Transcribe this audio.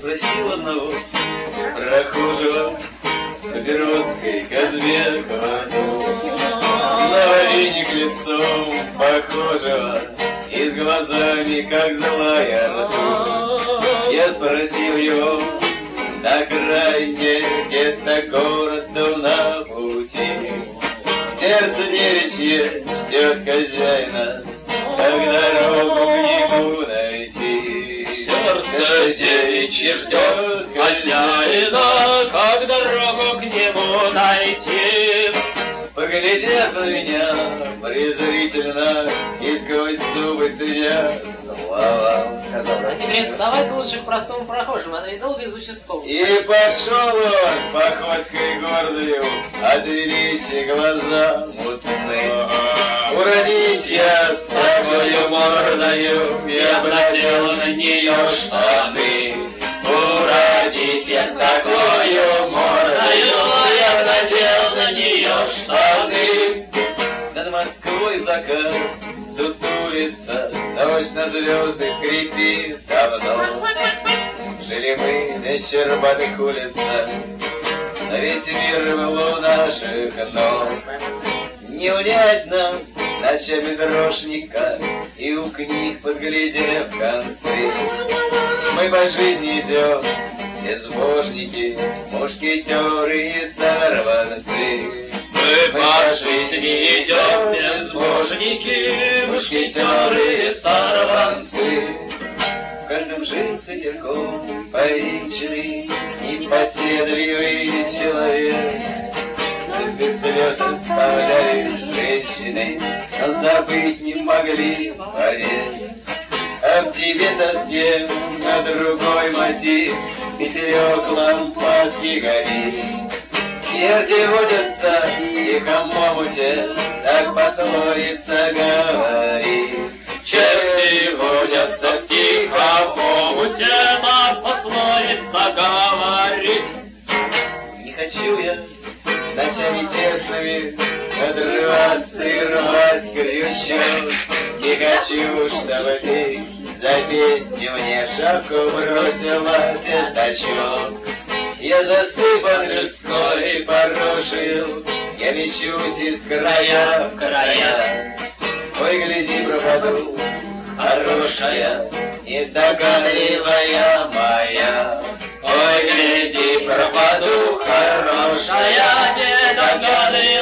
спросил одного прохожего с папироской Казбекова, на вареник лицом похожего и с глазами, как злая ртуть. Я спросил его на крайне, где-то городу на пути. Сердце девичье ждет хозяина, как дорогу к нему найти. Сердце девичье ждет хозяина, как дорогу к нему найти. Поглядев на меня презрительно и сквозь зубы цедя слова, сказал: А теперь вставай лучше к простому прохожему, она и долго из участкового. И пошел он походкой гордою, отвелись и глаза мутные. Уродись я с тобою мордою, я бы надел на нее штаны. Уродись я с тобою мордою, я бы надел на нее штаны. Над Москвой закат сутулится, ночь на звезды скрипит давно. Жили мы на щербатых улицах, на весь мир был у наших ног. Не унять нам ночами дрожника и у книг подглядев концы. Мы по жизни идем, безбожники, мушкетеры и сорванцы. Мы по жизни идем, безбожники, мушкетеры и сорванцы. В каждом жил садиком повинченный, непоседливый человек. Без слез оставляли женщины, но забыть не могли, поверь. А в тебе совсем на другой мотив, пятерек лампадки горит. Черти водятся в тихом омуте, так пословица говорит. Черти водятся в тихом омуте, так пословица говорит. Не хочу я ночами тесными надрываться и рвать крючок. Не хочу, чтобы ты за песню мне шапку бросила пятачок. Я засыпан людской порошью, я мечусь из края в края. Ой, гляди, пропаду, хорошая, недогадливая моя. Ой, гляди, пропаду, хорошая, недогадливая.